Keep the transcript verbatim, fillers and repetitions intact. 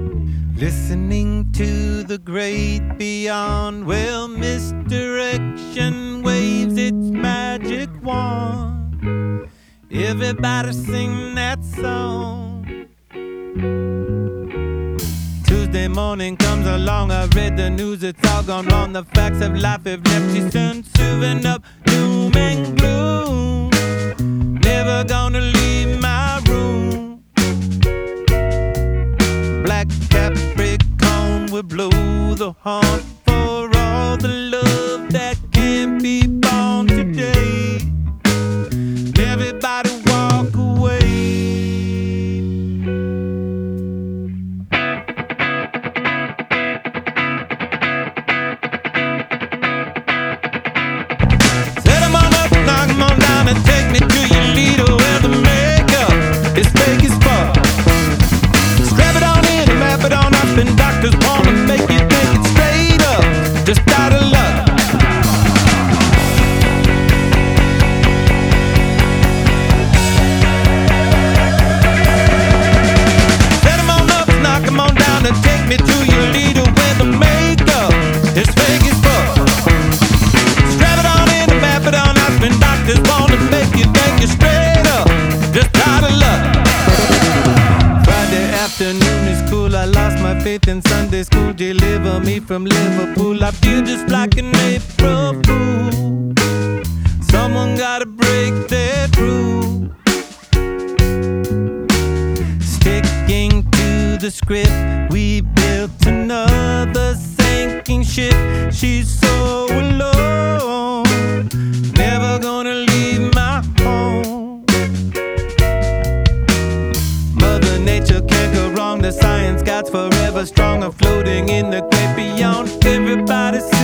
Listening to the great beyond, well, misdirection waves its magic wand. Everybody sing that song. Tuesday morning comes along, I read the news, it's all gone wrong. The facts of life have left you soon, serving up doom and gloom. Never gonna leave my room. Black Capricorn will blow the horn for all the love that can't be born today. Everybody walk away. Set 'em on up, knock 'em on down, and take me to your leader where the makeup is fake as fuck. Strap it on in and wrap it on up, and doctors wanna make you think it's straight up, just out of luck. Set 'em on up, knock 'em on down, and take me to your leader where the makeup is fake as fuck. Strap it on in and wrap it on up, and doctors wanna make you think you're straight up, just out of luck. Friday afternoon is cool, I lost my faith in Sunday school. Deliver me from Liverpool, I feel just like an April fool. Someone gotta break that rule. Sticking to the script, we built another sinking ship. She's so alone, never gonna leave my home. Mother Nature can't go wrong, the science god's forever strong, floating in the great beyond. Everybody sing.